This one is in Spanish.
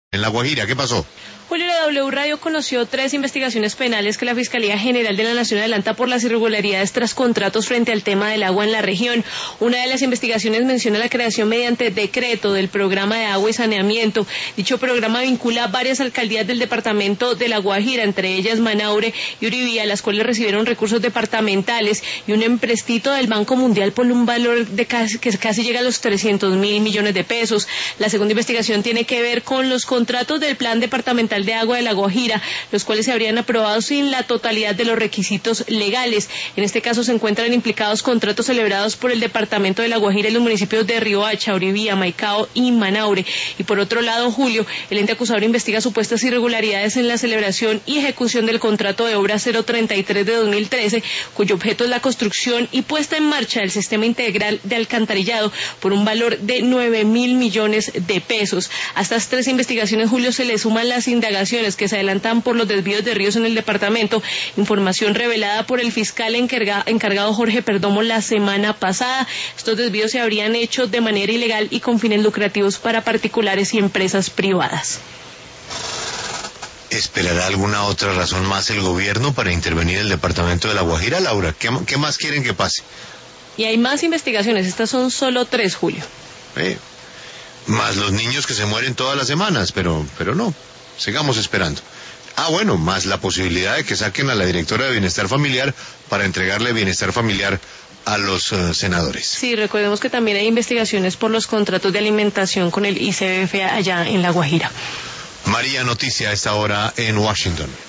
En La Guajira, ¿qué pasó? Julio, la W Radio conoció 3 investigaciones penales que la Fiscalía General de la Nación adelanta por las irregularidades tras contratos frente al tema del agua en la región. Una de las investigaciones menciona la creación mediante decreto del programa de agua y saneamiento. Dicho programa vincula a varias alcaldías del departamento de La Guajira, entre ellas Manaure y Uribía, las cuales recibieron recursos departamentales y un emprestito del Banco Mundial por un valor de que casi llega a los 300.000 millones de pesos. La segunda investigación tiene que ver con los contratos del Plan Departamental de Agua de La Guajira, los cuales se habrían aprobado sin la totalidad de los requisitos legales. En este caso se encuentran implicados contratos celebrados por el departamento de La Guajira y los municipios de Riohacha, Uribía, Maicao y Manaure. Y por otro lado, Julio, el ente acusador investiga supuestas irregularidades en la celebración y ejecución del contrato de obra 033 de 2013, cuyo objeto es la construcción y puesta en marcha del sistema integral de alcantarillado por un valor de 9.000 millones de pesos. A estas 3 investigaciones, Julio, se le suman las indagaciones que se adelantan por los desvíos de ríos en el departamento, información revelada por el fiscal encargado Jorge Perdomo la semana pasada. Estos desvíos se habrían hecho de manera ilegal y con fines lucrativos para particulares y empresas privadas. ¿Esperará alguna otra razón más el gobierno para intervenir en el departamento de La Guajira, Laura? ¿Qué más quieren que pase? Y hay más investigaciones, estas son solo 3, Julio. Más los niños que se mueren todas las semanas, pero no. Sigamos esperando. Bueno, más la posibilidad de que saquen a la directora de Bienestar Familiar para entregarle Bienestar Familiar a los senadores. Sí, recordemos que también hay investigaciones por los contratos de alimentación con el ICBF allá en La Guajira. María, noticia a esta hora en Washington.